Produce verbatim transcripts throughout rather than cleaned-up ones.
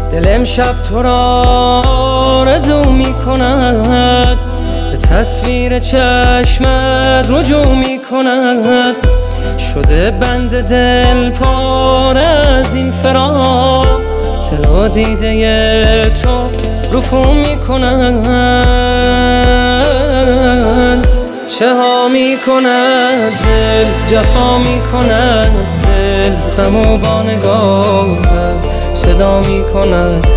دل امشب تو را آرزو می کند، به تصویر چشمت رجوع می کند. شده بند دل پاره از این فراق، دل دیده تو رفو می کند. چه ها می کند دل، جفا می کند دل، غم و با نگاه صدا می کند.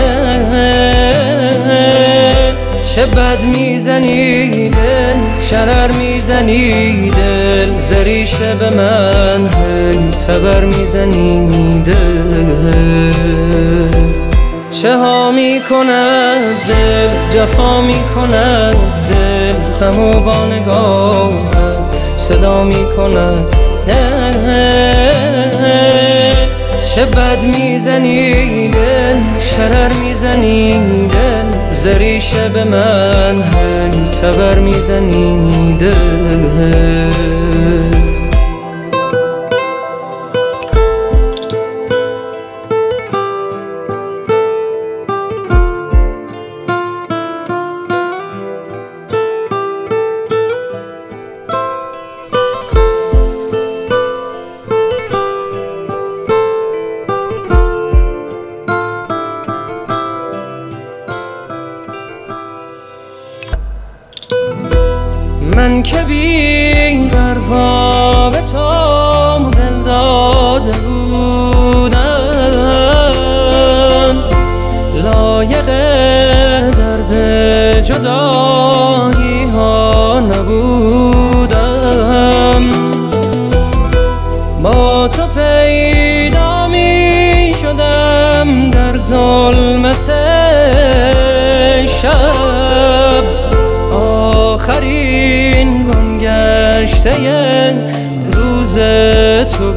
چه بد میزنی دل، شرر میزنی دل، زریشه به من هی تبر میزنی دل. چه ها می کند دل، جفا می کند دل، غم و با نگاه صدا می کند. چه بد میزنی دل، شرر میزنی دل، زریشه به من هی تبر میزنی دل. من که بی پروا به تو دل داده بودم، لایق درد جدایی ها نبودم. با تو پیدا می شدم در ظلمت شب، آخرین گم گشته روز تو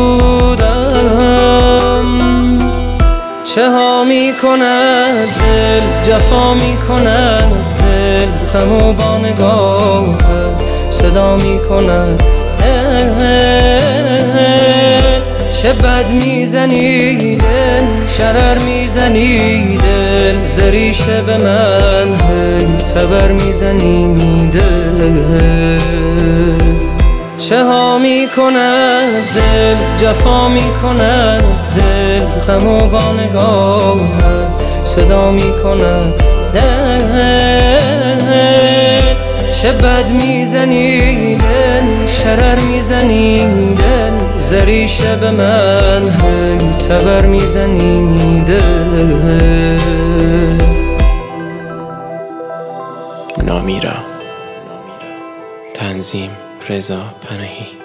بودم. چه ها می کند دل، جفا می کند دل، غم و با نگاه صدا می کند. چه بد میزنی دل، شرر میزنی دل، زریشه به من هی تبر میزنی دل. چه ها می کند دل، جفا می کند دل، غم و با نگاه صدا می کند. چه بد میزنی دل، شرر میزنی دل، زریشه به من هی تبر میزنی دل. نامیرا، تنظیم رضا پناهی.